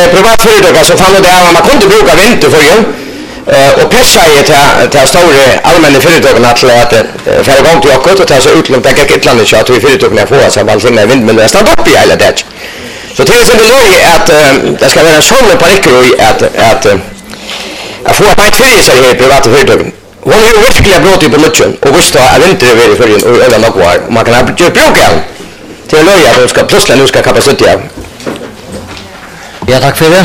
privatföretag så fann det att man kunde bruka vind för ju. Och pressa till stora allmänna företagen att för igång till och ta sig ut långt att landet så att vi företagen får så man finner vind men stanna upp i hela det. Så det är så det att det ska vara sån på riktigt att få att inte sig här privata företag. Hon är verkligen bra på mycket och visst att inte över för en över något var man kan ha bruka till löja att ska plötsligt nu ska kapacitet. Ja, tack för det.